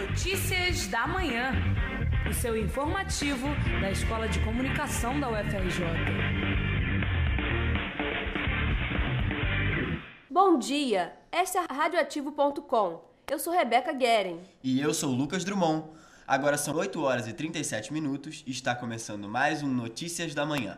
Notícias da Manhã, o seu informativo da Escola de Comunicação da UFRJ. Bom dia, esta é a Radioativo.com. Eu sou Rebeca Guerin. E eu sou Lucas Drummond. Agora são 8 horas e 37 minutos e está começando mais um Notícias da Manhã.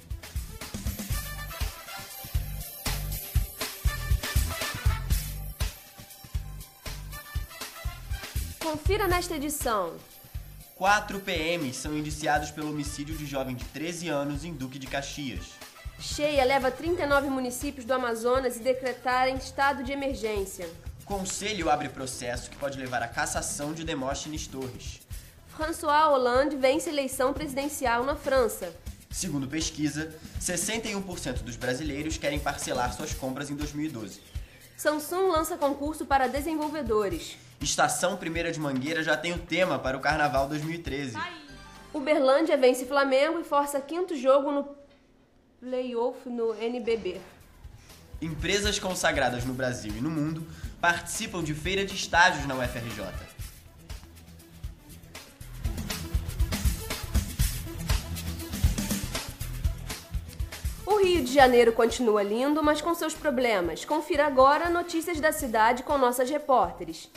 Confira nesta edição. 4 PMs são indiciados pelo homicídio de jovem de 13 anos em Duque de Caxias. Cheia leva 39 municípios do Amazonas a decretarem estado de emergência. Conselho abre processo que pode levar à cassação de Demóstenes Torres. François Hollande vence eleição presidencial na França. Segundo pesquisa, 61% dos brasileiros querem parcelar suas compras em 2012. Samsung lança concurso para desenvolvedores. Estação Primeira de Mangueira já tem o tema para o Carnaval 2013. Uberlândia vence Flamengo e força quinto jogo no play-off no NBB. Empresas consagradas no Brasil e no mundo participam de feira de estágios na UFRJ. O Rio de Janeiro continua lindo, mas com seus problemas. Confira agora notícias da cidade com nossas repórteres.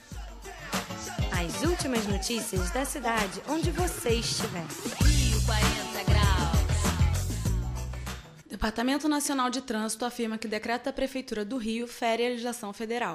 As últimas notícias da cidade onde você estiver. Rio 40 graus. O Departamento Nacional de Trânsito afirma que o decreto da Prefeitura do Rio fere a legislação federal.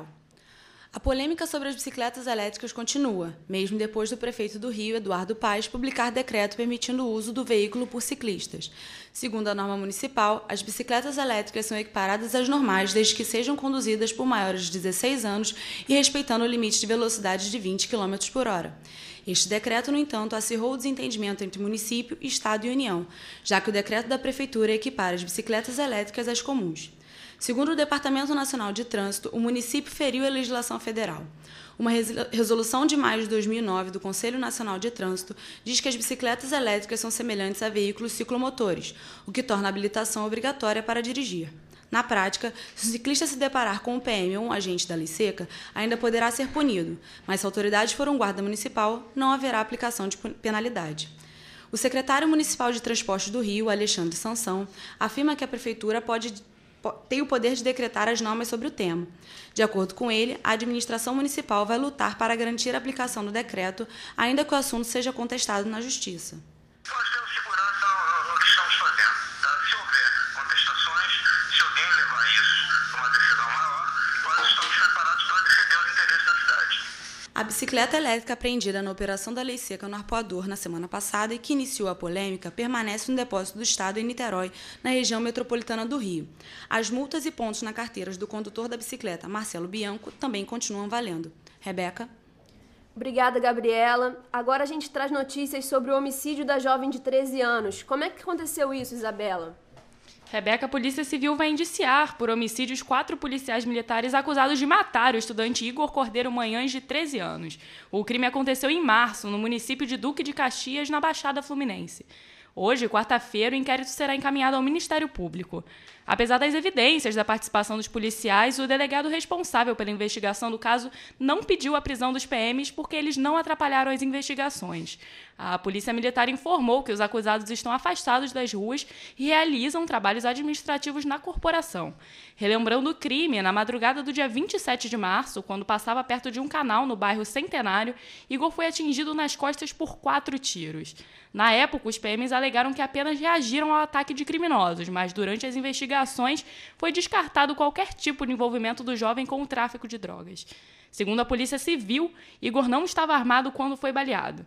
A polêmica sobre as bicicletas elétricas continua, mesmo depois do prefeito do Rio, Eduardo Paes, publicar decreto permitindo o uso do veículo por ciclistas. Segundo a norma municipal, as bicicletas elétricas são equiparadas às normais desde que sejam conduzidas por maiores de 16 anos e respeitando o limite de velocidade de 20 km por hora. Este decreto, no entanto, acirrou o desentendimento entre município, Estado e União, já que o decreto da Prefeitura equipara as bicicletas elétricas às comuns. Segundo o Departamento Nacional de Trânsito, o município feriu a legislação federal. Uma resolução de maio de 2009 do Conselho Nacional de Trânsito diz que as bicicletas elétricas são semelhantes a veículos ciclomotores, o que torna a habilitação obrigatória para dirigir. Na prática, se o ciclista se deparar com um PM ou um agente da lei seca, ainda poderá ser punido, mas se a autoridade for um guarda municipal, não haverá aplicação de penalidade. O secretário municipal de Transportes do Rio, Alexandre Sansão, afirma que a Prefeitura tem o poder de decretar as normas sobre o tema. De acordo com ele, a administração municipal vai lutar para garantir a aplicação do decreto, ainda que o assunto seja contestado na Justiça. Nós temos segurança no que estamos fazendo. Tá? Se houver contestações, se alguém levar isso para uma decisão maior, nós estamos preparados para defender os interesses da cidade. A bicicleta elétrica apreendida na operação da Lei Seca no Arpoador na semana passada e que iniciou a polêmica permanece no depósito do Estado em Niterói, na região metropolitana do Rio. As multas e pontos na carteira do condutor da bicicleta, Marcelo Bianco, também continuam valendo. Rebeca? Obrigada, Gabriela. Agora a gente traz notícias sobre o homicídio da jovem de 13 anos. Como é que aconteceu isso, Isabela? Rebeca, a Polícia Civil vai indiciar por homicídios 4 policiais militares acusados de matar o estudante Igor Cordeiro Manhães, de 13 anos. O crime aconteceu em março, no município de Duque de Caxias, na Baixada Fluminense. Hoje, quarta-feira, o inquérito será encaminhado ao Ministério Público. Apesar das evidências da participação dos policiais, o delegado responsável pela investigação do caso não pediu a prisão dos PMs porque eles não atrapalharam as investigações. A Polícia Militar informou que os acusados estão afastados das ruas e realizam trabalhos administrativos na corporação. Relembrando o crime, na madrugada do dia 27 de março, quando passava perto de um canal no bairro Centenário, Igor foi atingido nas costas por 4 tiros. Na época, os PMs alegaram que apenas reagiram ao ataque de criminosos, mas durante as investigações foi descartado qualquer tipo de envolvimento do jovem com o tráfico de drogas. Segundo a Polícia Civil, Igor não estava armado quando foi baleado.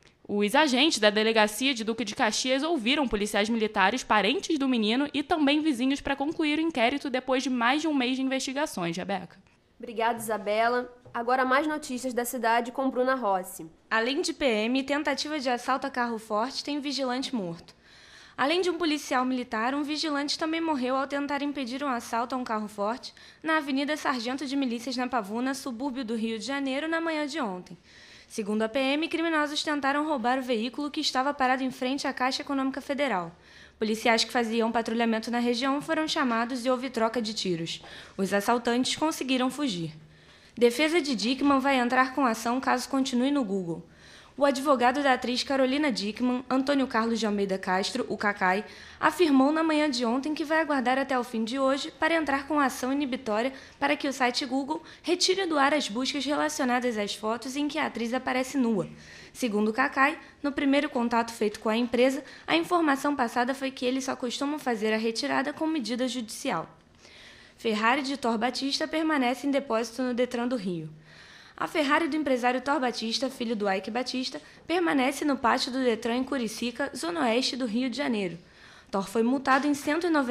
Os agentes da delegacia de Duque de Caxias ouviram policiais militares, parentes do menino e também vizinhos para concluir o inquérito depois de mais de um mês de investigações. Rebeca? Obrigada, Isabela. Agora mais notícias da cidade com Bruna Rossi. Além de PM, tentativa de assalto a carro forte tem vigilante morto. Além de um policial militar, um vigilante também morreu ao tentar impedir um assalto a um carro forte na Avenida Sargento de Milícias, na Pavuna, subúrbio do Rio de Janeiro, na manhã de ontem. Segundo a PM, criminosos tentaram roubar o veículo que estava parado em frente à Caixa Econômica Federal. Policiais que faziam patrulhamento na região foram chamados e houve troca de tiros. Os assaltantes conseguiram fugir. Defesa de Dickmann vai entrar com ação caso continue no Google. O advogado da atriz Carolina Dickmann, Antônio Carlos de Almeida Castro, o Cacai, afirmou na manhã de ontem que vai aguardar até o fim de hoje para entrar com ação inibitória para que o site Google retire do ar as buscas relacionadas às fotos em que a atriz aparece nua. Segundo o Cacai, no primeiro contato feito com a empresa, a informação passada foi que eles só costumam fazer a retirada com medida judicial. Ferrari de Thor Batista permanece em depósito no Detran do Rio. A Ferrari do empresário Thor Batista, filho do Ike Batista, permanece no pátio do Detran em Curicica, zona oeste do Rio de Janeiro. Thor foi multado em R$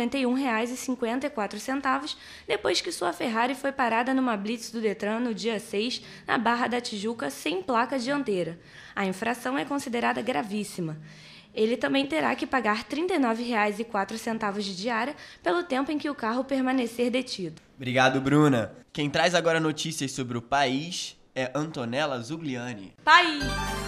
191,54 depois que sua Ferrari foi parada numa blitz do Detran no dia 6, na Barra da Tijuca, sem placa dianteira. A infração é considerada gravíssima. Ele também terá que pagar R$ 39,04 de diária pelo tempo em que o carro permanecer detido. Obrigado, Bruna. Quem traz agora notícias sobre o país é Antonella Zugliani. País!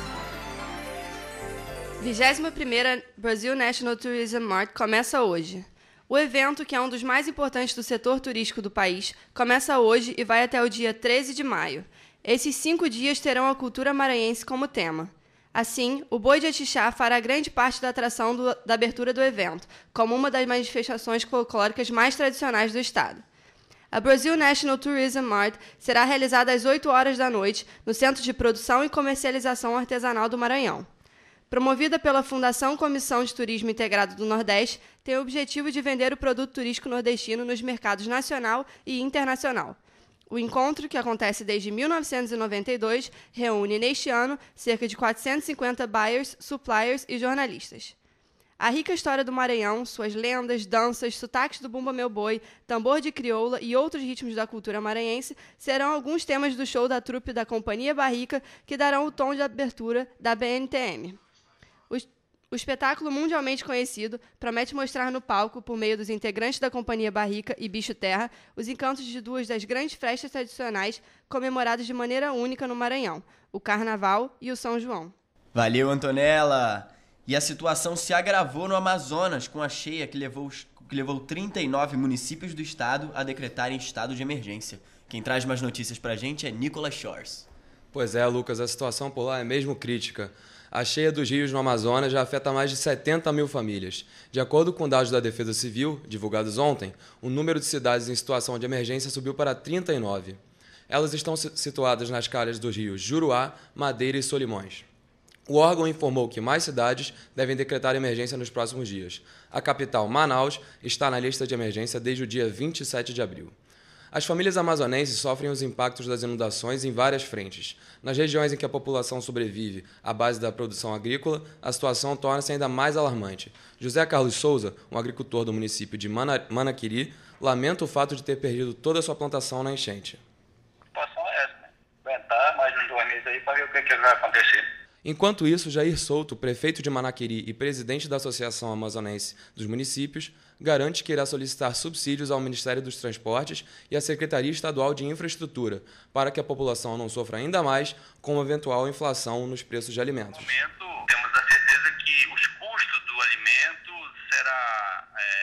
21ª Brazil National Tourism Mart começa hoje. O evento, que é um dos mais importantes do setor turístico do país, começa hoje e vai até o dia 13 de maio. Esses 5 dias terão a cultura maranhense como tema. Assim, o Boi de Atixá fará grande parte da atração da abertura do evento, como uma das manifestações folclóricas mais tradicionais do estado. A Brazil National Tourism Mart será realizada às 8 horas da noite no Centro de Produção e Comercialização Artesanal do Maranhão. Promovida pela Fundação Comissão de Turismo Integrado do Nordeste, tem o objetivo de vender o produto turístico nordestino nos mercados nacional e internacional. O encontro, que acontece desde 1992, reúne neste ano cerca de 450 buyers, suppliers e jornalistas. A rica história do Maranhão, suas lendas, danças, sotaques do Bumba Meu Boi, tambor de crioula e outros ritmos da cultura maranhense serão alguns temas do show da trupe da Companhia Barrica que darão o tom de abertura da BNTM. O espetáculo mundialmente conhecido promete mostrar no palco, por meio dos integrantes da Companhia Barrica e Bicho Terra, os encantos de duas das grandes festas tradicionais comemoradas de maneira única no Maranhão, o Carnaval e o São João. Valeu, Antonella! E a situação se agravou no Amazonas com a cheia que levou 39 municípios do estado a decretarem estado de emergência. Quem traz mais notícias pra gente é Nicolas Shores. Pois é, Lucas, a situação por lá é mesmo crítica. A cheia dos rios no Amazonas já afeta mais de 70 mil famílias. De acordo com dados da Defesa Civil, divulgados ontem, o número de cidades em situação de emergência subiu para 39. Elas estão situadas nas calhas dos rios Juruá, Madeira e Solimões. O órgão informou que mais cidades devem decretar emergência nos próximos dias. A capital, Manaus, está na lista de emergência desde o dia 27 de abril. As famílias amazonenses sofrem os impactos das inundações em várias frentes. Nas regiões em que a população sobrevive à base da produção agrícola, a situação torna-se ainda mais alarmante. José Carlos Souza, um agricultor do município de Manaquiri, lamenta o fato de ter perdido toda a sua plantação na enchente. A situação é essa, né? Aguentar mais uns 2 meses aí para ver o que vai acontecer. Enquanto isso, Jair Souto, prefeito de Manaquiri e presidente da Associação Amazonense dos Municípios, garante que irá solicitar subsídios ao Ministério dos Transportes e à Secretaria Estadual de Infraestrutura, para que a população não sofra ainda mais com uma eventual inflação nos preços de alimentos. No momento, temos a certeza que os custos do alimento será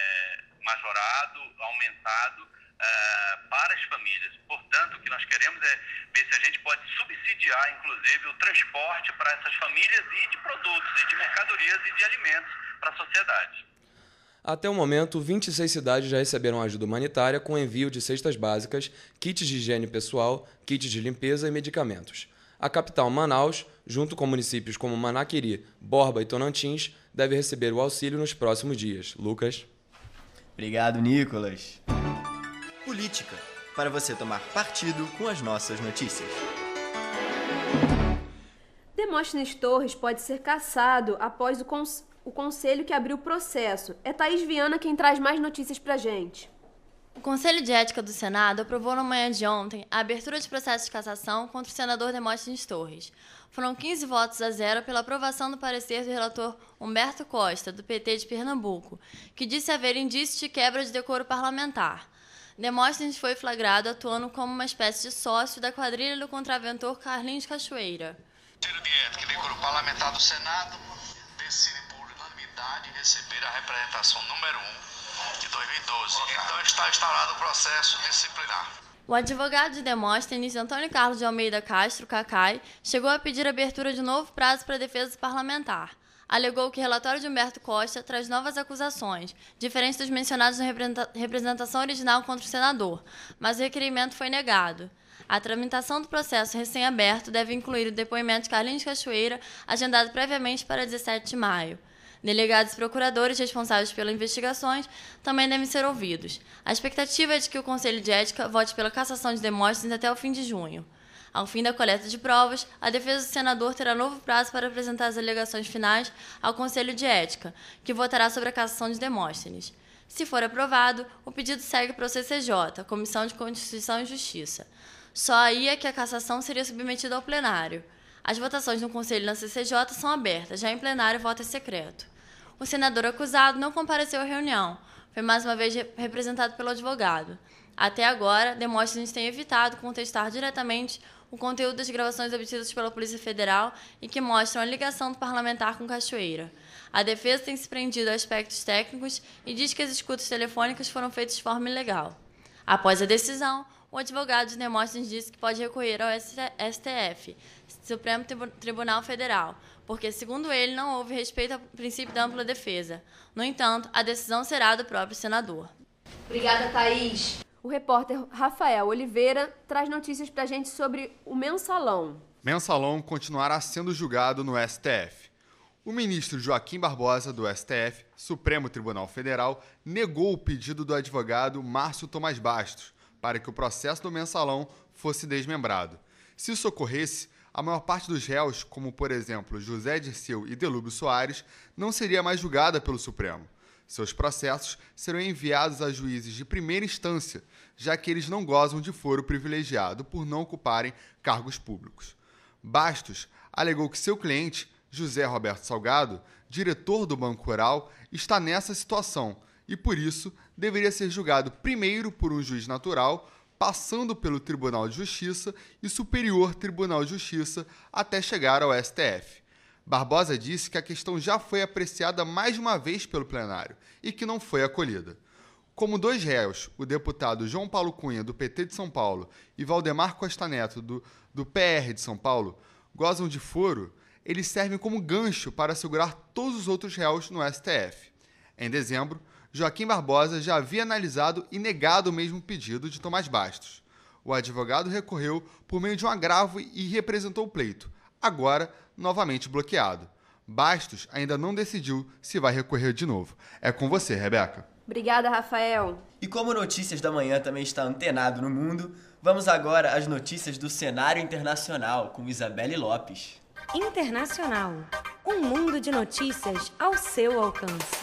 majorado, aumentado para as famílias. Portanto, o que nós queremos é ver se a gente pode subsidiar, inclusive, o transporte para essas famílias e de produtos, e de mercadorias e de alimentos para a sociedade. Até o momento, 26 cidades já receberam ajuda humanitária com envio de cestas básicas, kits de higiene pessoal, kits de limpeza e medicamentos. A capital, Manaus, junto com municípios como Manaquiri, Borba e Tonantins, deve receber o auxílio nos próximos dias. Lucas. Obrigado, Nicolas. Política, para você tomar partido com as nossas notícias. Demóstenes Torres pode ser cassado após o conselho que abriu o processo. É Thaís Viana quem traz mais notícias pra gente. O Conselho de Ética do Senado aprovou na manhã de ontem a abertura de processo de cassação contra o senador Demóstenes Torres. Foram 15 votos a 0 pela aprovação do parecer do relator Humberto Costa, do PT de Pernambuco, que disse haver indícios de quebra de decoro parlamentar. Demóstenes foi flagrado atuando como uma espécie de sócio da quadrilha do contraventor Carlinhos Cachoeira. O Conselho de Ética e Decoro Parlamentar do Senado decide por unanimidade receber a representação número 1 de 2012. Então está instaurado o processo disciplinar. O advogado de Demóstenes, Antônio Carlos de Almeida Castro, Cacai, chegou a pedir a abertura de um novo prazo para a defesa parlamentar. Alegou que o relatório de Humberto Costa traz novas acusações, diferentes dos mencionados na representação original contra o senador, mas o requerimento foi negado. A tramitação do processo recém-aberto deve incluir o depoimento de Carlinhos Cachoeira, agendado previamente para 17 de maio. Delegados e procuradores responsáveis pelas investigações também devem ser ouvidos. A expectativa é de que o Conselho de Ética vote pela cassação de Demóstenes até o fim de junho. Ao fim da coleta de provas, a defesa do senador terá novo prazo para apresentar as alegações finais ao Conselho de Ética, que votará sobre a cassação de Demóstenes. Se for aprovado, o pedido segue para o CCJ, Comissão de Constituição e Justiça. Só aí é que a cassação seria submetida ao plenário. As votações no Conselho e na CCJ são abertas, já em plenário o voto é secreto. O senador acusado não compareceu à reunião, foi mais uma vez representado pelo advogado. Até agora, Demóstenes tem evitado contestar diretamente o conteúdo das gravações obtidas pela Polícia Federal e que mostram a ligação do parlamentar com Cachoeira. A defesa tem se prendido a aspectos técnicos e diz que as escutas telefônicas foram feitas de forma ilegal. Após a decisão, o advogado de Demóstenes disse que pode recorrer ao STF, Supremo Tribunal Federal, porque, segundo ele, não houve respeito ao princípio da ampla defesa. No entanto, a decisão será do próprio senador. Obrigada, Thaís. O repórter Rafael Oliveira traz notícias para a gente sobre o Mensalão. Mensalão continuará sendo julgado no STF. O ministro Joaquim Barbosa, do STF, Supremo Tribunal Federal, negou o pedido do advogado Márcio Tomás Bastos para que o processo do Mensalão fosse desmembrado. Se isso ocorresse, a maior parte dos réus, como por exemplo José Dirceu e Delúbio Soares, não seria mais julgada pelo Supremo. Seus processos serão enviados a juízes de primeira instância, já que eles não gozam de foro privilegiado por não ocuparem cargos públicos. Bastos alegou que seu cliente, José Roberto Salgado, diretor do Banco Rural, está nessa situação e, por isso, deveria ser julgado primeiro por um juiz natural, passando pelo Tribunal de Justiça e Superior Tribunal de Justiça até chegar ao STF. Barbosa disse que a questão já foi apreciada mais de uma vez pelo plenário e que não foi acolhida. Como dois réus, o deputado João Paulo Cunha, do PT de São Paulo, e Valdemar Costa Neto, do PR de São Paulo, gozam de foro, eles servem como gancho para segurar todos os outros réus no STF. Em dezembro, Joaquim Barbosa já havia analisado e negado o mesmo pedido de Tomás Bastos. O advogado recorreu por meio de um agravo e representou o pleito, agora novamente bloqueado. Bastos ainda não decidiu se vai recorrer de novo. É com você, Rebeca. Obrigada, Rafael. E como Notícias da Manhã também está antenado no mundo, vamos agora às notícias do cenário internacional com Isabelle Lopes. Internacional. Um mundo de notícias ao seu alcance.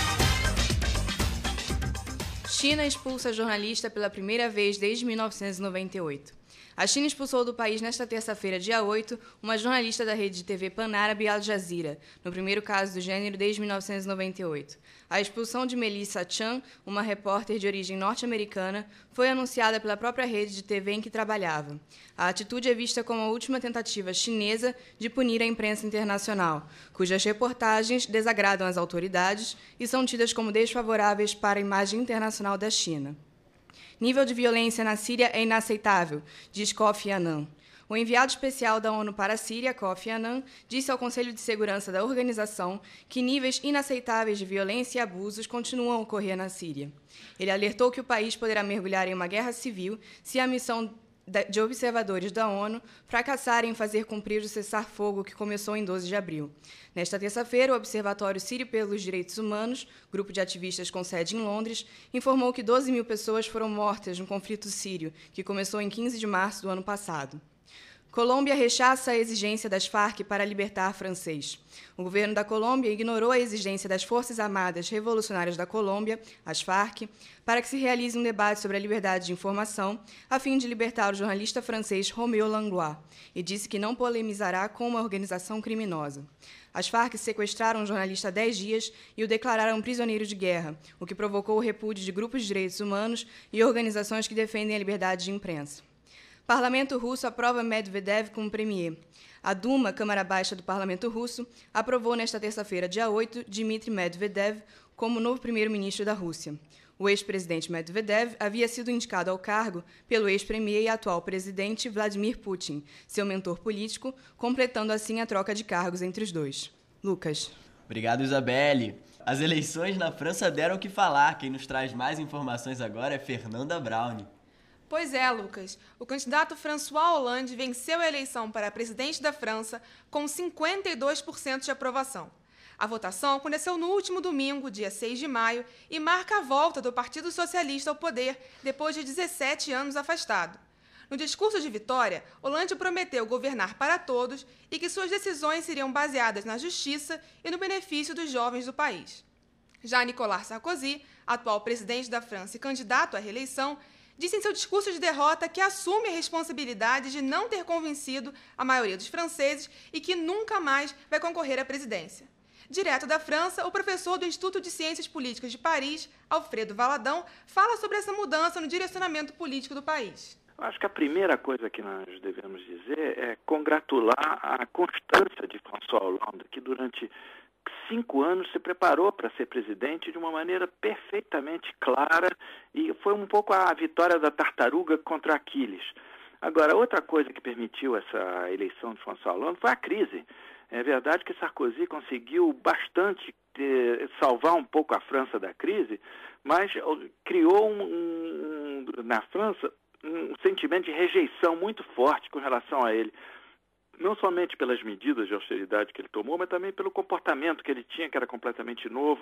China expulsa jornalista pela primeira vez desde 1998. A China expulsou do país nesta terça-feira, dia 8, uma jornalista da rede de TV pan-árabe Al Jazeera, no primeiro caso do gênero desde 1998. A expulsão de Melissa Chan, uma repórter de origem norte-americana, foi anunciada pela própria rede de TV em que trabalhava. A atitude é vista como a última tentativa chinesa de punir a imprensa internacional, cujas reportagens desagradam as autoridades e são tidas como desfavoráveis para a imagem internacional da China. Nível de violência na Síria é inaceitável, diz Kofi Annan. O enviado especial da ONU para a Síria, Kofi Annan, disse ao Conselho de Segurança da organização que níveis inaceitáveis de violência e abusos continuam a ocorrer na Síria. Ele alertou que o país poderá mergulhar em uma guerra civil se a missão de observadores da ONU fracasarem em fazer cumprir o cessar-fogo que começou em 12 de abril. Nesta terça-feira, o Observatório Sírio pelos Direitos Humanos, grupo de ativistas com sede em Londres, informou que 12 mil pessoas foram mortas no conflito sírio, que começou em 15 de março do ano passado. Colômbia rechaça a exigência das Farc para libertar francês. O governo da Colômbia ignorou a exigência das Forças Armadas Revolucionárias da Colômbia, as Farc, para que se realize um debate sobre a liberdade de informação, a fim de libertar o jornalista francês Roméo Langlois, e disse que não polemizará com uma organização criminosa. As Farc sequestraram o jornalista há 10 dias e o declararam prisioneiro de guerra, o que provocou o repúdio de grupos de direitos humanos e organizações que defendem a liberdade de imprensa. Parlamento russo aprova Medvedev como premier. A Duma, Câmara Baixa do Parlamento russo, aprovou nesta terça-feira, dia 8, Dmitry Medvedev como novo primeiro-ministro da Rússia. O ex-presidente Medvedev havia sido indicado ao cargo pelo ex-premier e atual presidente Vladimir Putin, seu mentor político, completando assim a troca de cargos entre os dois. Lucas. Obrigado, Isabelle. As eleições na França deram o que falar. Quem nos traz mais informações agora é Fernanda Braun. Pois é, Lucas. O candidato François Hollande venceu a eleição para presidente da França com 52% de aprovação. A votação aconteceu no último domingo, dia 6 de maio, e marca a volta do Partido Socialista ao poder depois de 17 anos afastado. No discurso de vitória, Hollande prometeu governar para todos e que suas decisões seriam baseadas na justiça e no benefício dos jovens do país. Já Nicolas Sarkozy, atual presidente da França e candidato à reeleição, disse em seu discurso de derrota que assume a responsabilidade de não ter convencido a maioria dos franceses e que nunca mais vai concorrer à presidência. Direto da França, o professor do Instituto de Ciências Políticas de Paris, Alfredo Valadão, fala sobre essa mudança no direcionamento político do país. Eu acho que a primeira coisa que nós devemos dizer é congratular a constância de François Hollande, que durante 5 anos se preparou para ser presidente de uma maneira perfeitamente clara e foi um pouco a vitória da tartaruga contra Aquiles. Agora, outra coisa que permitiu essa eleição de François Hollande foi a crise. É verdade que Sarkozy conseguiu bastante salvar um pouco a França da crise, mas criou na França um sentimento de rejeição muito forte com relação a ele. Não somente pelas medidas de austeridade que ele tomou, mas também pelo comportamento que ele tinha, que era completamente novo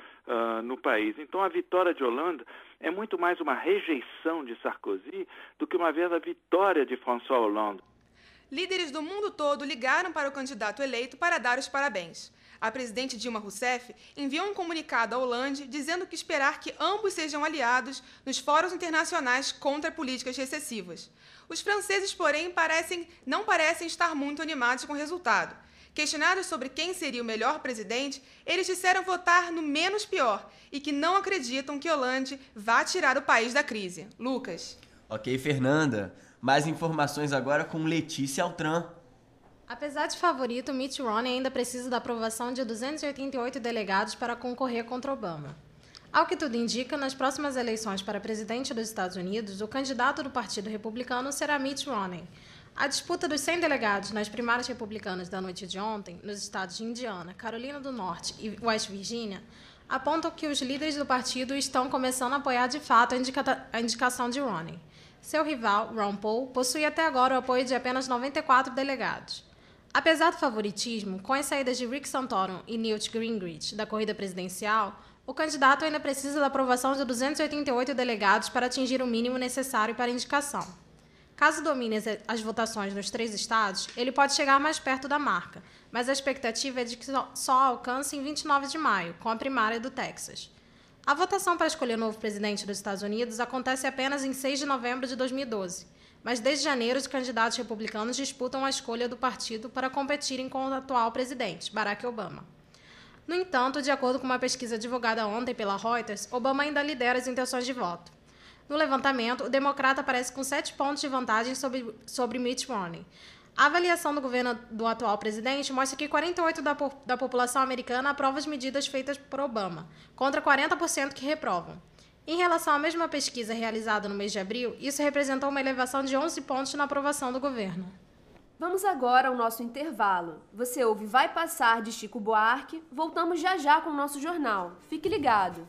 no país. Então, a vitória de Hollande é muito mais uma rejeição de Sarkozy do que uma vez a vitória de François Hollande. Líderes do mundo todo ligaram para o candidato eleito para dar os parabéns. A presidente Dilma Rousseff enviou um comunicado a Hollande dizendo que esperar que ambos sejam aliados nos fóruns internacionais contra políticas recessivas. Os franceses, porém, não parecem estar muito animados com o resultado. Questionados sobre quem seria o melhor presidente, eles disseram votar no menos pior e que não acreditam que Hollande vá tirar o país da crise. Lucas. Ok, Fernanda. Mais informações agora com Letícia Altran. Apesar de favorito, Mitt Romney ainda precisa da aprovação de 288 delegados para concorrer contra Obama. Ao que tudo indica, nas próximas eleições para presidente dos Estados Unidos, o candidato do Partido Republicano será Mitt Romney. A disputa dos 100 delegados nas primárias republicanas da noite de ontem, nos estados de Indiana, Carolina do Norte e West Virginia, apontam que os líderes do partido estão começando a apoiar de fato a indicação de Romney. Seu rival, Ron Paul, possui até agora o apoio de apenas 94 delegados. Apesar do favoritismo, com as saídas de Rick Santorum e Newt Gingrich da corrida presidencial, o candidato ainda precisa da aprovação de 288 delegados para atingir o mínimo necessário para a indicação. Caso domine as votações nos 3 estados, ele pode chegar mais perto da marca, mas a expectativa é de que só alcance em 29 de maio, com a primária do Texas. A votação para escolher o novo presidente dos Estados Unidos acontece apenas em 6 de novembro de 2012, mas desde janeiro os candidatos republicanos disputam a escolha do partido para competirem com o atual presidente, Barack Obama. No entanto, de acordo com uma pesquisa divulgada ontem pela Reuters, Obama ainda lidera as intenções de voto. No levantamento, o democrata aparece com 7 pontos de vantagem sobre Mitt Romney. A avaliação do governo do atual presidente mostra que 48% da população americana aprova as medidas feitas por Obama, contra 40% que reprovam. Em relação à mesma pesquisa realizada no mês de abril, isso representou uma elevação de 11 pontos na aprovação do governo. Vamos agora ao nosso intervalo. Você ouve Vai Passar, de Chico Buarque. Voltamos já já com o nosso jornal. Fique ligado.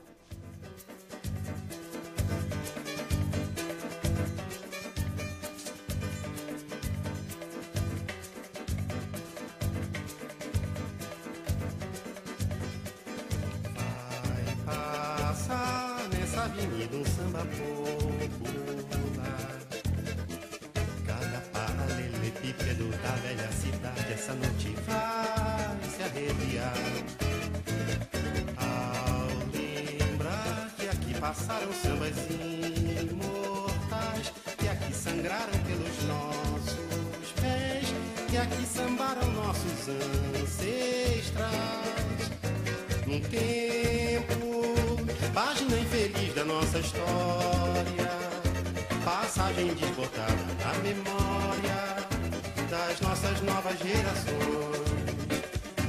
Avenida um samba popular. Cada paralelepípedo da velha cidade essa noite vai se arrepiar. Ao lembrar que aqui passaram sambas imortais, que aqui sangraram pelos nossos pés, que aqui sambaram nossos ancestrais. Num tempo, página infeliz da nossa história, passagem desbotada na memória das nossas novas gerações.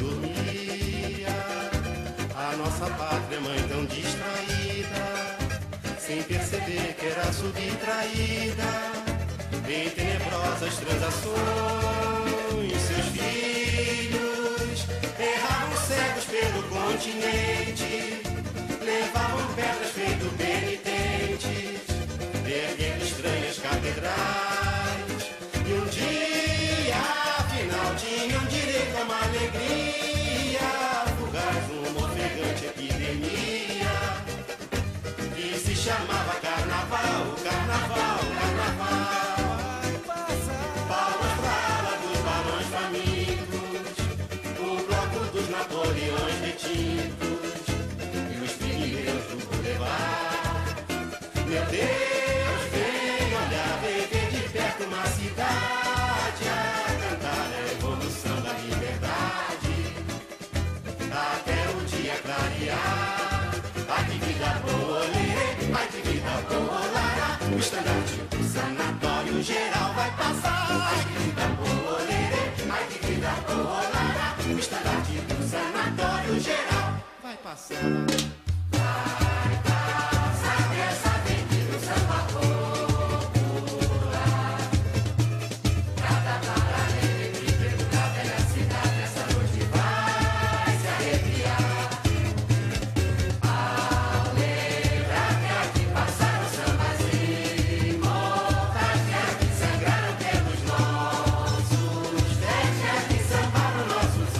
Dormia a nossa pátria mãe tão distraída, sem perceber que era subtraída em tenebrosas transações. Seus filhos erravam cegos pelo continente, levavam pedras feito penitentes, erguendo estranhas catedrais. E um dia, afinal, tinham direito a uma alegria fugaz, uma ofegante epidemia que se chamava carnaval, carnaval, carnaval. Palmas pra ala dos balões famintos, o bloco dos Napoleões retintos e os pigmeus do Boulevard. Meu Deus, vem olhar, vem ver de perto uma cidade a cantar a evolução da liberdade até o dia clarear. Ai que vida boa, olê, ai que vida boa, lara. O estandarte do sanatório geral vai passar. Ai que vida boa, olê, ai que vida boa, lara. O estandarte do sanatório geral vai passar. Vai passar nessa avenida o samba popular. Cada paralelepípedo da velha cidade essa noite vai se arrepiar. Ao lembrar que aqui passaram sambas imortais, que aqui sangraram pelos nossos pés, que aqui sambaram nossos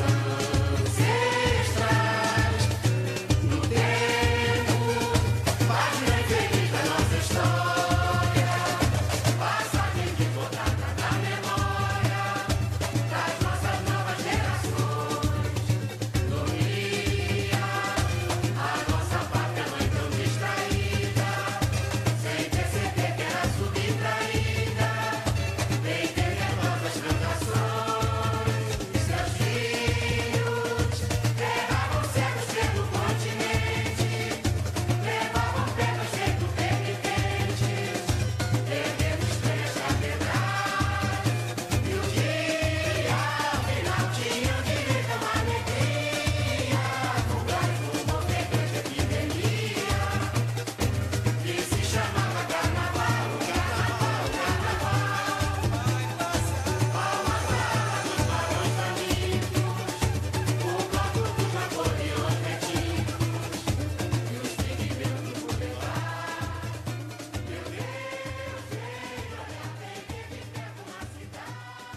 ancestrais. No tempo, página infeliz da nossa história, passagem que botada na memória das nossas novas gerações. Dormia a nossa pátria mãe tão distraída, sem perceber que era subtraída em tenebrosas transações. Seus filhos erravam cegos pelo continente, levavam pedras feito penitentes, erguendo estranhas catedrais. E um dia, afinal, tinham direito a uma alegria fugaz, uma ofegante epidemia que se chamava carnaval, carnaval, carnaval. Palmas pra ala dos balões famintos, o bloco dos Napoleões retintos e os pigmeus do Boulevard. Meu Deus, vem olhar, vem ver de perto uma cidade.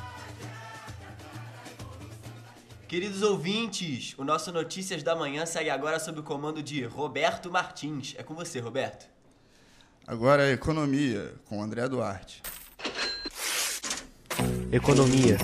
Queridos ouvintes, o nosso Notícias da Manhã segue agora sob o comando de Roberto Martins. É com você, Roberto. Agora a economia, com André Duarte. Economia.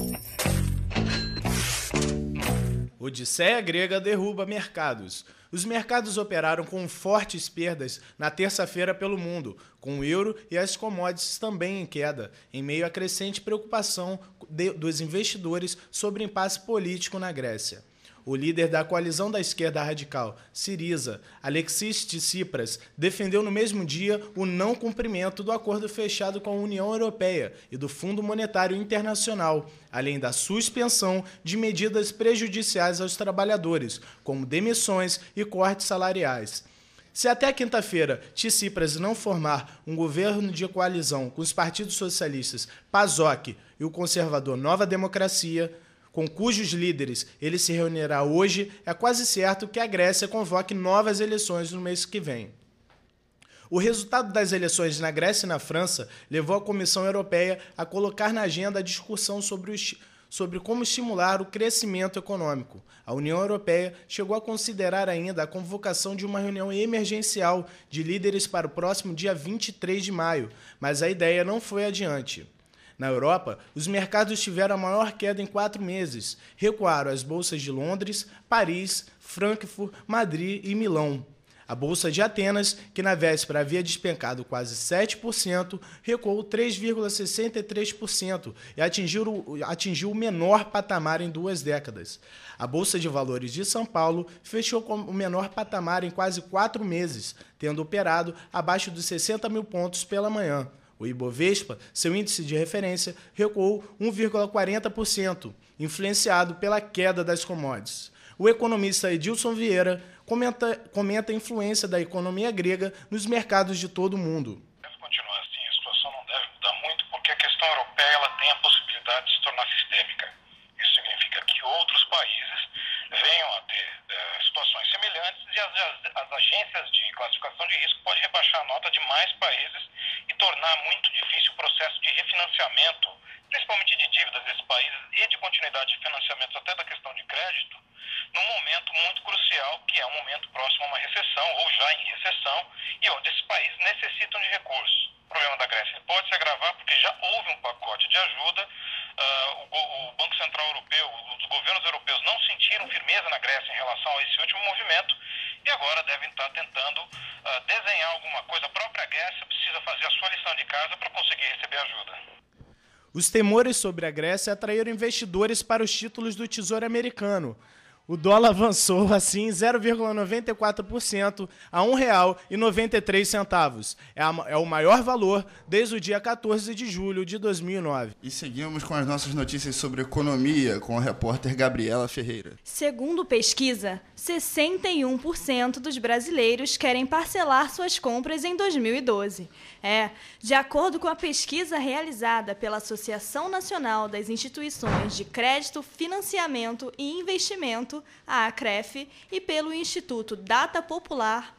Odisseia grega derruba mercados. Os mercados operaram com fortes perdas na terça-feira pelo mundo, com o euro e as commodities também em queda, em meio à crescente preocupação dos investidores sobre o impasse político na Grécia. O líder da coalizão da esquerda radical, Syriza, Alexis Tsipras, defendeu no mesmo dia o não cumprimento do acordo fechado com a União Europeia e do Fundo Monetário Internacional, além da suspensão de medidas prejudiciais aos trabalhadores, como demissões e cortes salariais. Se até quinta-feira Tsipras não formar um governo de coalizão com os partidos socialistas PASOK e o conservador Nova Democracia, com cujos líderes ele se reunirá hoje, é quase certo que a Grécia convoque novas eleições no mês que vem. O resultado das eleições na Grécia e na França levou a Comissão Europeia a colocar na agenda a discussão sobre como estimular o crescimento econômico. A União Europeia chegou a considerar ainda a convocação de uma reunião emergencial de líderes para o próximo dia 23 de maio, mas a ideia não foi adiante. Na Europa, os mercados tiveram a maior queda em 4 meses. Recuaram as bolsas de Londres, Paris, Frankfurt, Madrid e Milão. A Bolsa de Atenas, que na véspera havia despencado quase 7%, recuou 3,63% e atingiu o menor patamar em 2 décadas. A Bolsa de Valores de São Paulo fechou com o menor patamar em quase 4 meses, tendo operado abaixo dos 60 mil pontos pela manhã. O Ibovespa, seu índice de referência, recuou 1,40%, influenciado pela queda das commodities. o economista Edilson Vieira comenta a influência da economia grega nos mercados de todo o mundo. Deve continuar assim, a situação não deve mudar muito, porque a questão europeia ela tem a possibilidade de se tornar sistêmica. Isso significa que outros países venham a ter situações semelhantes e as agências de classificação de risco podem rebaixar a nota de mais países e tornar muito difícil o processo de refinanciamento, principalmente de dívidas desses países e de continuidade de financiamento até da questão de crédito, num momento muito crucial, que é um momento próximo a uma recessão ou já em recessão e onde esses países necessitam de recursos. O problema da Grécia ele pode se agravar porque já houve um pacote de ajuda. O Banco Central Europeu, os governos europeus não sentiram firmeza na Grécia em relação a esse último movimento e agora devem estar tentando desenhar alguma coisa. A própria Grécia precisa fazer a sua lição de casa para conseguir receber ajuda. Os temores sobre a Grécia atraíram investidores para os títulos do Tesouro Americano. O dólar avançou, assim, 0,94% a R$ 1,93. É o maior valor desde o dia 14 de julho de 2009. E seguimos com as nossas notícias sobre economia, com a repórter Gabriela Ferreira. Segundo pesquisa, 61% dos brasileiros querem parcelar suas compras em 2012. De acordo com a pesquisa realizada pela Associação Nacional das Instituições de Crédito, Financiamento e Investimento, a ACREF, e pelo Instituto Data Popular,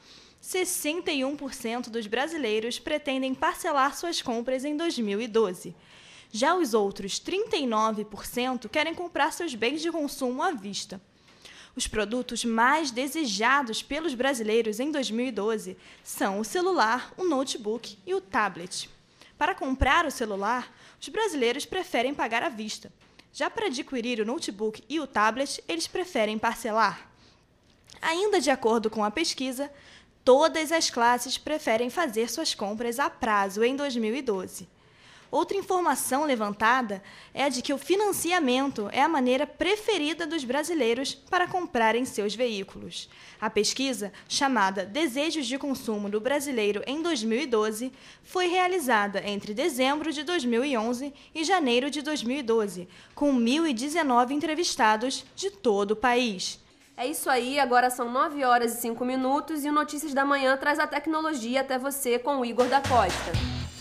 61% dos brasileiros pretendem parcelar suas compras em 2012. Já os outros 39% querem comprar seus bens de consumo à vista. Os produtos mais desejados pelos brasileiros em 2012 são o celular, o notebook e o tablet. Para comprar o celular, os brasileiros preferem pagar à vista. Já para adquirir o notebook e o tablet, eles preferem parcelar. Ainda de acordo com a pesquisa, todas as classes preferem fazer suas compras a prazo em 2012. Outra informação levantada é a de que o financiamento é a maneira preferida dos brasileiros para comprarem seus veículos. A pesquisa, chamada Desejos de Consumo do Brasileiro em 2012, foi realizada entre dezembro de 2011 e janeiro de 2012, com 1.019 entrevistados de todo o país. É isso aí, agora são 9h05 e o Notícias da Manhã traz a tecnologia até você com o Igor da Costa.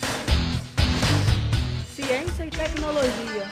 Ciência e tecnologia.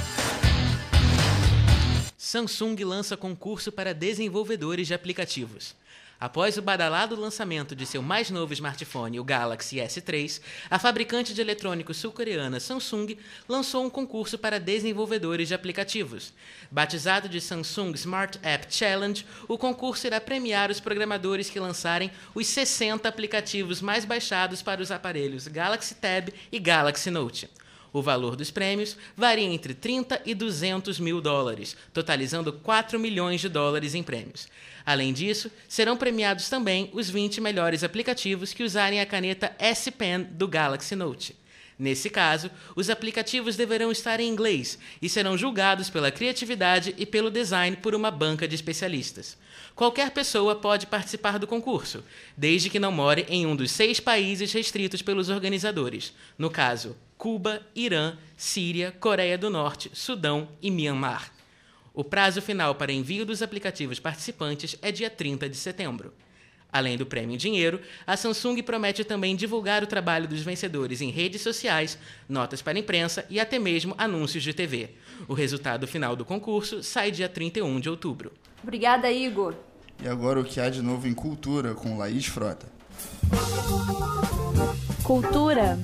Samsung lança concurso para desenvolvedores de aplicativos. Após o badalado lançamento de seu mais novo smartphone, o Galaxy S3, a fabricante de eletrônicos sul-coreana Samsung lançou um concurso para desenvolvedores de aplicativos. Batizado de Samsung Smart App Challenge, o concurso irá premiar os programadores que lançarem os 60 aplicativos mais baixados para os aparelhos Galaxy Tab e Galaxy Note. O valor dos prêmios varia entre 30 e 200 mil dólares, totalizando 4 milhões de dólares em prêmios. Além disso, serão premiados também os 20 melhores aplicativos que usarem a caneta S Pen do Galaxy Note. Nesse caso, os aplicativos deverão estar em inglês e serão julgados pela criatividade e pelo design por uma banca de especialistas. Qualquer pessoa pode participar do concurso, desde que não more em um dos 6 países restritos pelos organizadores, no caso, Cuba, Irã, Síria, Coreia do Norte, Sudão e Myanmar. O prazo final para envio dos aplicativos participantes é dia 30 de setembro. Além do prêmio em dinheiro, a Samsung promete também divulgar o trabalho dos vencedores em redes sociais, notas para a imprensa e até mesmo anúncios de TV. O resultado final do concurso sai dia 31 de outubro. Obrigada, Igor. E agora o que há de novo em cultura, com Laís Frota. Cultura.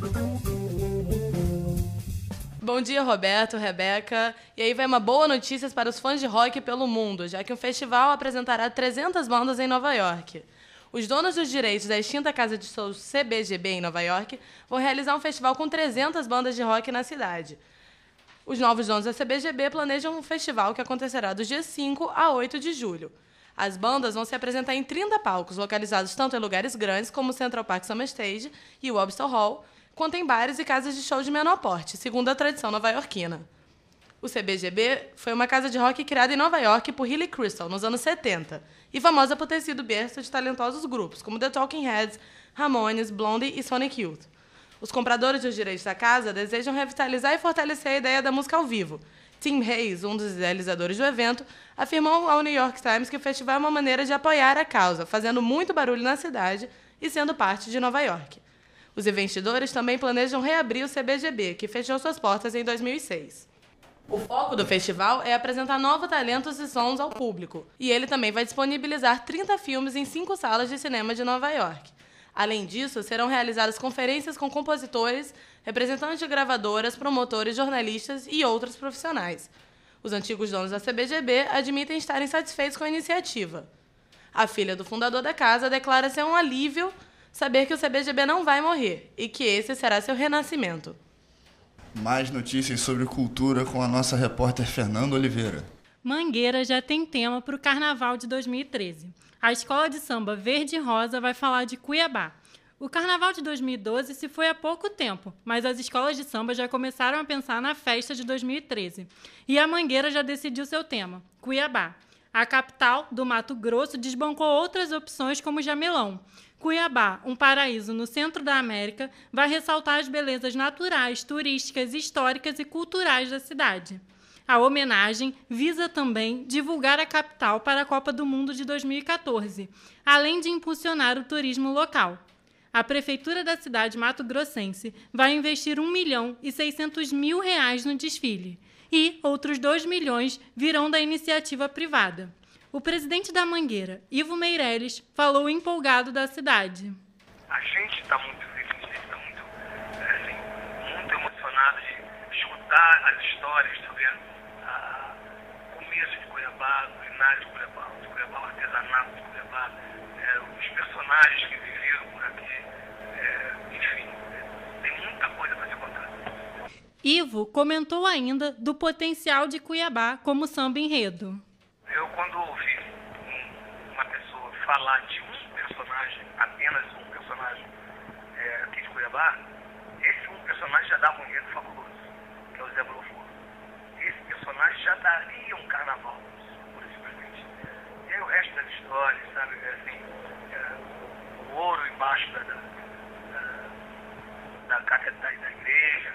Bom dia, Roberto, Rebeca. E aí vai uma boa notícia para os fãs de rock pelo mundo, já que o festival apresentará 300 bandas em Nova York. Os donos dos direitos da extinta casa de shows CBGB em Nova York vão realizar um festival com 300 bandas de rock na cidade. Os novos donos da CBGB planejam um festival que acontecerá dos dias 5 a 8 de julho. As bandas vão se apresentar em 30 palcos, localizados tanto em lugares grandes como o Central Park Summer Stage e o Webster Hall, quanto em bares e casas de show de menor porte, segundo a tradição nova-iorquina. O CBGB foi uma casa de rock criada em Nova York por Hilly Crystal, nos anos 70, e famosa por ter sido berço de talentosos grupos, como The Talking Heads, Ramones, Blondie e Sonic Youth. Os compradores dos direitos da casa desejam revitalizar e fortalecer a ideia da música ao vivo, Tim Hayes, um dos idealizadores do evento, afirmou ao New York Times que o festival é uma maneira de apoiar a causa, fazendo muito barulho na cidade e sendo parte de Nova York. Os investidores também planejam reabrir o CBGB, que fechou suas portas em 2006. O foco do festival é apresentar novos talentos e sons ao público, e ele também vai disponibilizar 30 filmes em 5 salas de cinema de Nova York. Além disso, serão realizadas conferências com compositores, representantes de gravadoras, promotores, jornalistas e outros profissionais. Os antigos donos da CBGB admitem estarem satisfeitos com a iniciativa. A filha do fundador da casa declara ser um alívio saber que o CBGB não vai morrer e que esse será seu renascimento. Mais notícias sobre cultura com a nossa repórter Fernanda Oliveira. Mangueira já tem tema para o Carnaval de 2013. A Escola de Samba Verde e Rosa vai falar de Cuiabá. O Carnaval de 2012 se foi há pouco tempo, mas as escolas de samba já começaram a pensar na festa de 2013. E a Mangueira já decidiu seu tema, Cuiabá. A capital do Mato Grosso desbancou outras opções como Jamelão. Cuiabá, um paraíso no centro da América, vai ressaltar as belezas naturais, turísticas, históricas e culturais da cidade. A homenagem visa também divulgar a capital para a Copa do Mundo de 2014, além de impulsionar o turismo local. A Prefeitura da cidade mato-grossense vai investir R$1.600.000 no desfile e outros 2 milhões virão da iniciativa privada. O presidente da Mangueira, Ivo Meirelles, falou empolgado da cidade. A gente está muito feliz, está muito emocionado de escutar as histórias sobre o começo de Cuiabá, o culinário de Cuiabá, o artesanato de Cuiabá, os personagens que viveram por aqui, enfim, tem muita coisa para ser contada. Ivo comentou ainda do potencial de Cuiabá como samba enredo. Eu, quando ouvi uma pessoa falar de um personagem, apenas um personagem aqui de Cuiabá, esse um personagem já dá um enredo fabuloso, que é o Zé Blofô. Esse personagem já daria um carnaval, por simplesmente. E aí o resto das histórias, sabe, o ouro embaixo da catedral da igreja.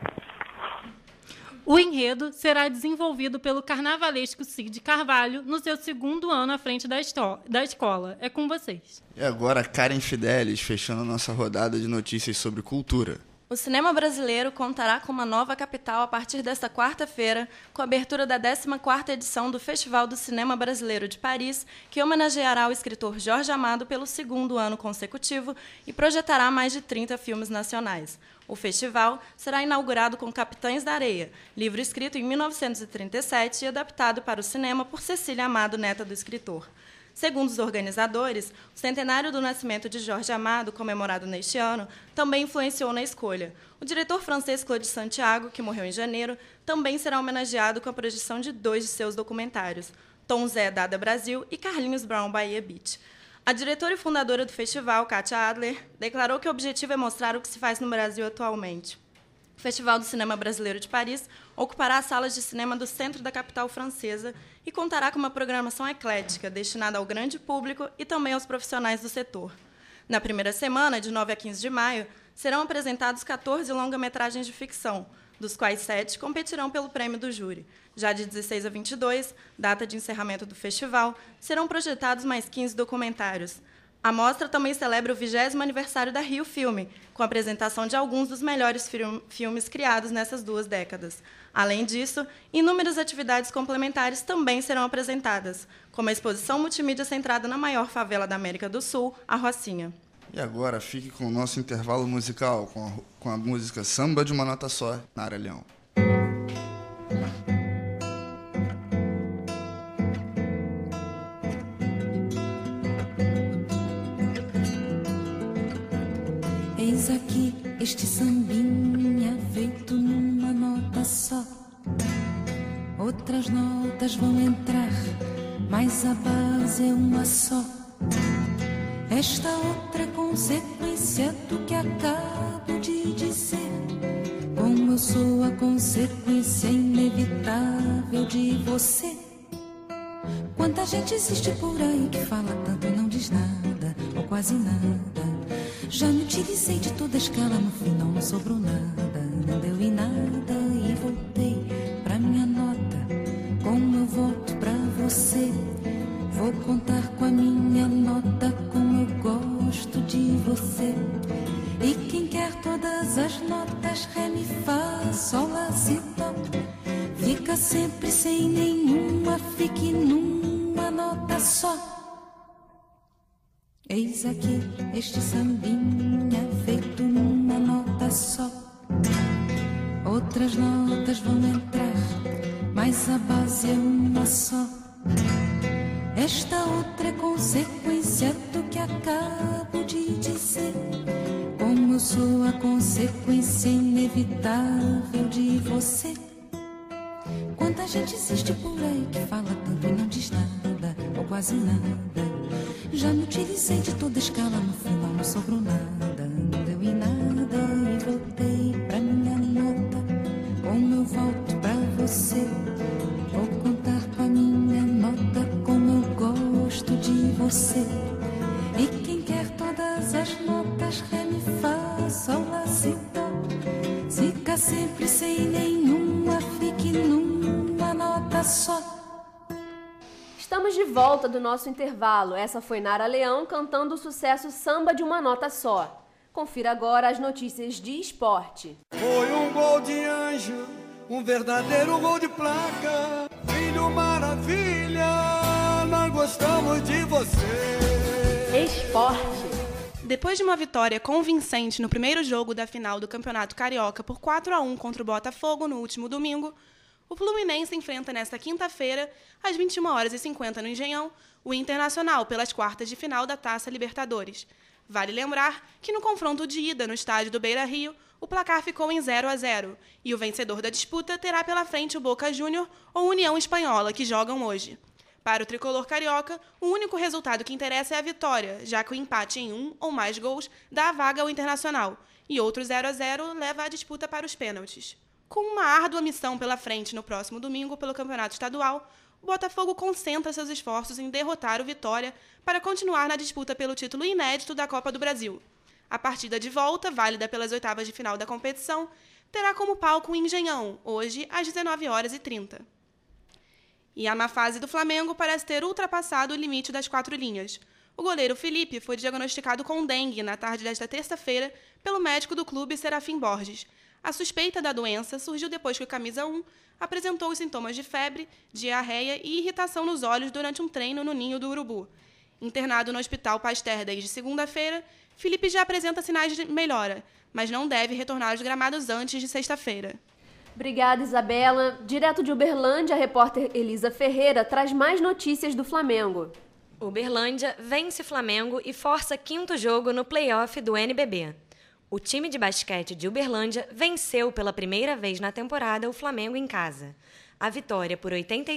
O enredo será desenvolvido pelo carnavalesco Cid Carvalho no seu 2º ano à frente da escola. É com vocês. E agora, Karen Fidelis, fechando a nossa rodada de notícias sobre cultura. O cinema brasileiro contará com uma nova capital a partir desta quarta-feira, com a abertura da 14ª edição do Festival do Cinema Brasileiro de Paris, que homenageará o escritor Jorge Amado pelo 2º ano consecutivo e projetará mais de 30 filmes nacionais. O festival será inaugurado com Capitães da Areia, livro escrito em 1937 e adaptado para o cinema por Cecília Amado, neta do escritor. Segundo os organizadores, o centenário do nascimento de Jorge Amado, comemorado neste ano, também influenciou na escolha. O diretor francês Claude Santiago, que morreu em janeiro, também será homenageado com a projeção de 2 de seus documentários, Tom Zé, Dada Brasil e Carlinhos Brown, Bahia Beach. A diretora e fundadora do festival, Kátia Adler, declarou que o objetivo é mostrar o que se faz no Brasil atualmente. O Festival do Cinema Brasileiro de Paris ocupará as salas de cinema do centro da capital francesa e contará com uma programação eclética, destinada ao grande público e também aos profissionais do setor. Na primeira semana, de 9 a 15 de maio, serão apresentados 14 longa-metragens de ficção, dos quais 7 competirão pelo prêmio do júri. Já de 16 a 22, data de encerramento do festival, serão projetados mais 15 documentários. A mostra também celebra o 20º aniversário da Rio Filme, com a apresentação de alguns dos melhores filmes criados nessas 2 décadas. Além disso, inúmeras atividades complementares também serão apresentadas, como a exposição multimídia centrada na maior favela da América do Sul, a Rocinha. E agora, fique com o nosso intervalo musical, com a música Samba de uma Nota Só, Nara Leão. Eis aqui este sambinha feito numa nota só. Outras notas vão entrar, mas a base é uma só. Esta outra é consequência do que acabo de dizer. Como eu sou a consequência inevitável de você. Quanta gente existe por aí que fala tanto e não diz nada, ou quase nada. Já me utilizei de toda a escala, no final não sobrou nada. Não deu em nada e voltei pra minha nota como eu volto pra você. Vou contar com a minha nota como eu gosto de você. E quem quer todas as notas, ré, mi, fá, sol, lá, si, dó, fica sempre sem nenhuma, fique numa nota só. Eis aqui este sambinha feito numa nota só. Outras notas vão entrar, mas a base é uma só. Esta outra é consequência do que acabo de dizer. Como eu sou a consequência inevitável de você. Quanta gente existe por aí que fala tanto e não diz nada, ou quase nada. Já me utilizei de toda escala, no final não sobrou nada. Não deu em nada e voltei pra minha nota. Como eu volto pra você, vou contar com a minha nota como eu gosto de você. E quem quer todas as notas, ré, mi, fá, sol, lá, si, dó, fica sempre sem nenhuma, fique numa nota só. Estamos de volta do nosso intervalo. Essa foi Nara Leão cantando o sucesso Samba de uma Nota Só. Confira agora as notícias de esporte. Foi um gol de anjo, um verdadeiro gol de placa. Filho maravilha, nós gostamos de você. Esporte. Depois de uma vitória convincente no primeiro jogo da final do Campeonato Carioca por 4-1 contra o Botafogo no último domingo, o Fluminense enfrenta nesta quinta-feira, às 21h50 no Engenhão, o Internacional pelas quartas de final da Taça Libertadores. Vale lembrar que no confronto de ida no estádio do Beira-Rio, o placar ficou em 0-0 e o vencedor da disputa terá pela frente o Boca Júnior ou União Espanhola, que jogam hoje. Para o tricolor carioca, o único resultado que interessa é a vitória, já que o empate em 1 ou mais gols dá a vaga ao Internacional, e outro 0-0 leva a disputa para os pênaltis. Com uma árdua missão pela frente no próximo domingo pelo Campeonato Estadual, o Botafogo concentra seus esforços em derrotar o Vitória para continuar na disputa pelo título inédito da Copa do Brasil. A partida de volta, válida pelas oitavas de final da competição, terá como palco o Engenhão, hoje às 19h30. E a má fase do Flamengo parece ter ultrapassado o limite das 4 linhas. O goleiro Felipe foi diagnosticado com dengue na tarde desta terça-feira pelo médico do clube Serafim Borges. A suspeita da doença surgiu depois que o camisa 1 apresentou os sintomas de febre, diarreia e irritação nos olhos durante um treino no Ninho do Urubu. Internado no Hospital Pasteur desde segunda-feira, Felipe já apresenta sinais de melhora, mas não deve retornar aos gramados antes de sexta-feira. Obrigada, Isabela. Direto de Uberlândia, a repórter Elisa Ferreira traz mais notícias do Flamengo. Uberlândia vence Flamengo e força 5º jogo no play-off do NBB. O time de basquete de Uberlândia venceu pela primeira vez na temporada o Flamengo em casa. A vitória por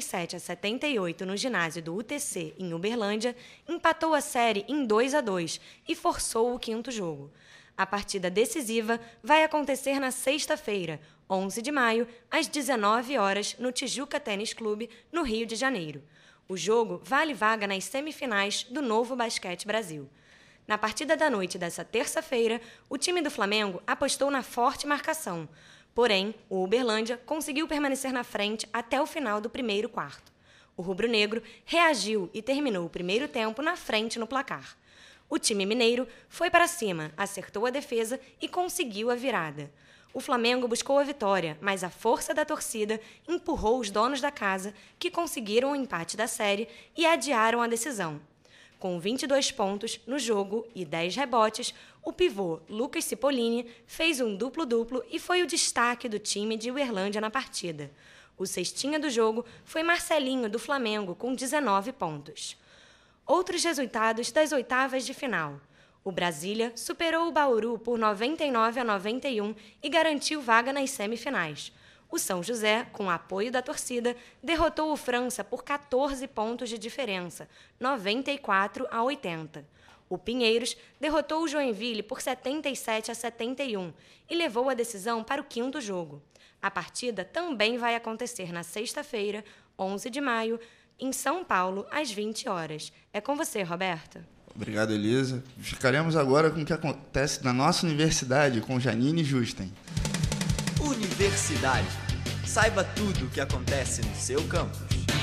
87-78 no ginásio do UTC em Uberlândia empatou a série em 2-2 e forçou o 5º jogo. A partida decisiva vai acontecer na sexta-feira, 11 de maio, às 19h, no Tijuca Tênis Clube, no Rio de Janeiro. O jogo vale vaga nas semifinais do Novo Basquete Brasil. Na partida da noite dessa terça-feira, o time do Flamengo apostou na forte marcação. Porém, o Uberlândia conseguiu permanecer na frente até o final do primeiro quarto. O rubro-negro reagiu e terminou o primeiro tempo na frente no placar. O time mineiro foi para cima, acertou a defesa e conseguiu a virada. O Flamengo buscou a vitória, mas a força da torcida empurrou os donos da casa, que conseguiram o empate da série e adiaram a decisão. Com 22 pontos no jogo e 10 rebotes, o pivô Lucas Cipollini fez um duplo-duplo e foi o destaque do time de Uberlândia na partida. O cestinha do jogo foi Marcelinho, do Flamengo, com 19 pontos. Outros resultados das oitavas de final. O Brasília superou o Bauru por 99-91 e garantiu vaga nas semifinais. O São José, com o apoio da torcida, derrotou o França por 14 pontos de diferença, 94-80. O Pinheiros derrotou o Joinville por 77-71 e levou a decisão para o 5º jogo. A partida também vai acontecer na sexta-feira, 11 de maio, em São Paulo, às 20h. É com você, Roberto. Obrigado, Elisa. Ficaremos agora com o que acontece na nossa universidade, com Janine Justen. Universidade. Saiba tudo o que acontece no seu campus.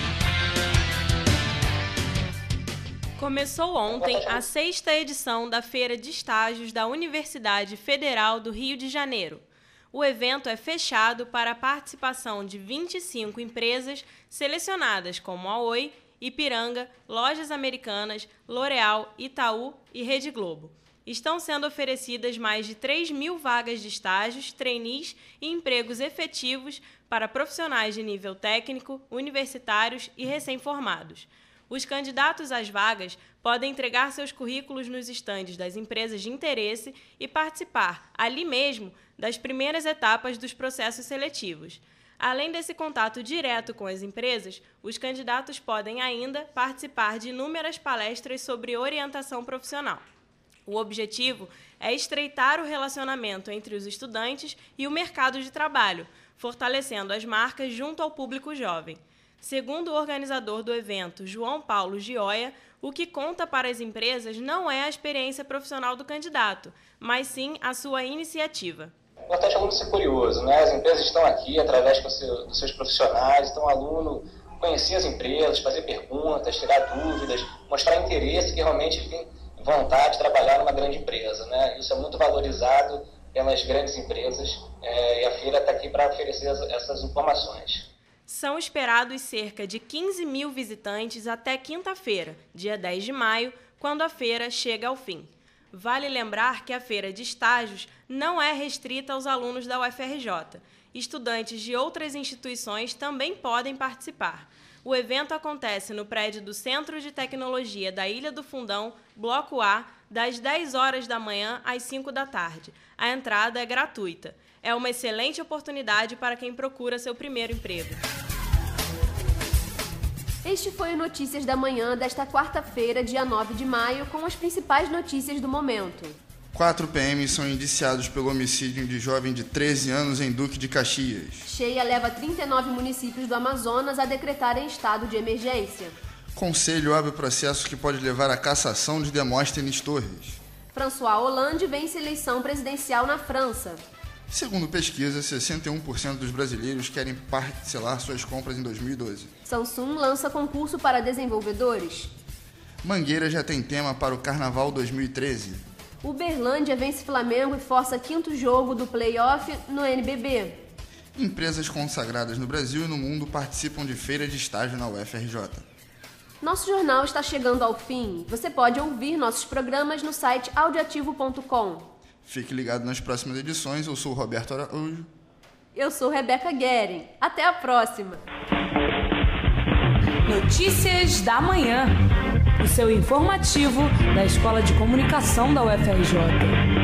Começou ontem a 6ª edição da Feira de Estágios da Universidade Federal do Rio de Janeiro. O evento é fechado para a participação de 25 empresas selecionadas como a Oi, Ipiranga, Lojas Americanas, L'Oréal, Itaú e Rede Globo. Estão sendo oferecidas mais de 3.000 vagas de estágios, trainees e empregos efetivos para profissionais de nível técnico, universitários e recém-formados. Os candidatos às vagas podem entregar seus currículos nos estandes das empresas de interesse e participar, ali mesmo, das primeiras etapas dos processos seletivos. Além desse contato direto com as empresas, os candidatos podem ainda participar de inúmeras palestras sobre orientação profissional. O objetivo é estreitar o relacionamento entre os estudantes e o mercado de trabalho, fortalecendo as marcas junto ao público jovem. Segundo o organizador do evento, João Paulo Gioia, o que conta para as empresas não é a experiência profissional do candidato, mas sim a sua iniciativa. O importante é o aluno ser curioso, né? As empresas estão aqui através dos seus profissionais, então o aluno conhecer as empresas, fazer perguntas, tirar dúvidas, mostrar interesse que realmente tem vontade de trabalhar numa grande empresa, né? Isso é muito valorizado pelas grandes empresas e a feira está aqui para oferecer essas informações. São esperados cerca de 15.000 visitantes até quinta-feira, dia 10 de maio, quando a feira chega ao fim. Vale lembrar que a feira de estágios não é restrita aos alunos da UFRJ. Estudantes de outras instituições também podem participar. O evento acontece no prédio do Centro de Tecnologia da Ilha do Fundão, Bloco A, das 10 horas da manhã às 5 da tarde. A entrada é gratuita. É uma excelente oportunidade para quem procura seu primeiro emprego. Este foi o Notícias da Manhã desta quarta-feira, dia 9 de maio, com as principais notícias do momento. 4 PMs são indiciados pelo homicídio de jovem de 13 anos em Duque de Caxias. Cheia leva 39 municípios do Amazonas a decretarem estado de emergência. Conselho abre processo que pode levar à cassação de Demóstenes Torres. François Hollande vence eleição presidencial na França. Segundo pesquisa, 61% dos brasileiros querem parcelar suas compras em 2012. Samsung lança concurso para desenvolvedores. Mangueira já tem tema para o Carnaval 2013. Uberlândia vence Flamengo e força 5º jogo do play-off no NBB. Empresas consagradas no Brasil e no mundo participam de feira de estágio na UFRJ. Nosso jornal está chegando ao fim. Você pode ouvir nossos programas no site audioativo.com. Fique ligado nas próximas edições. Eu sou o Roberto Araújo. Eu sou Rebeca Guerin. Até a próxima. Notícias da Manhã. O seu informativo da Escola de Comunicação da UFRJ.